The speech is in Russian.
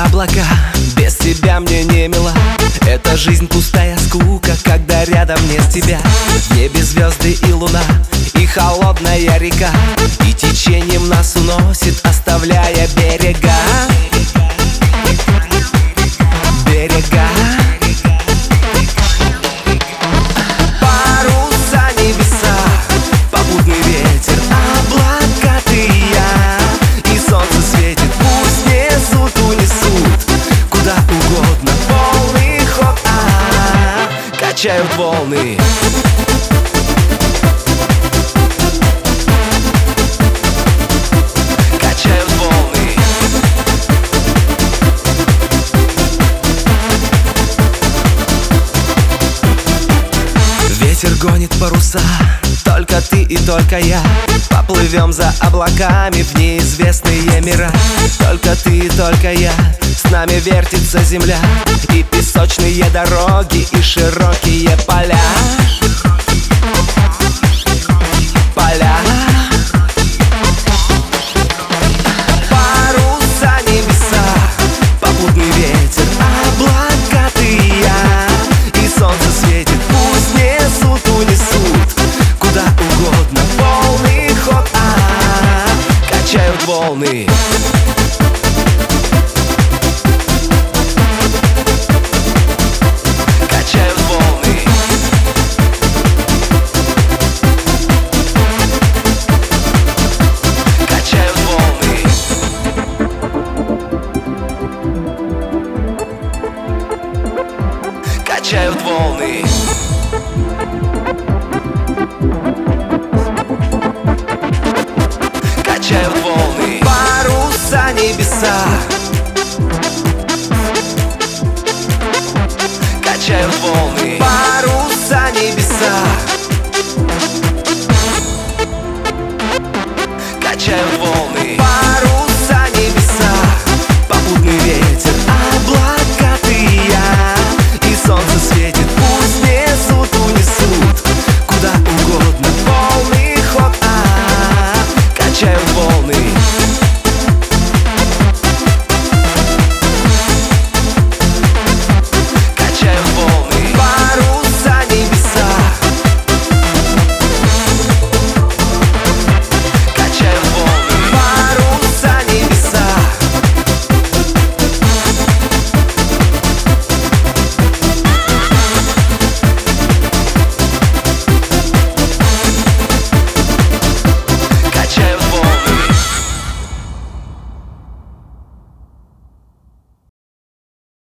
облака, без тебя мне не мило. Эта жизнь пустая скука, когда рядом нет тебя. В небе звезды и луна, и холодная река, и течением нас уносит, оставляя берега. Берега. Паруса, небеса, попутный ветер, облака, ты и я, и солнце светит. Пусть несут, унесут куда угодно, полный ход, качают волны. Качают волны. Ветер гонит паруса, только ты и только я. Поплывем за облаками в неизвестные мира. Только ты и только я, с нами вертится земля, и песочные дороги, и широкие поля. Поля. Паруса, небеса, попутный ветер, облака, ты и я, и солнце светит. Пусть несут, унесут куда угодно, полный ход, качают волны. Качают волны. Качают волны. Качают волны. Качают волны. Паруса, небеса,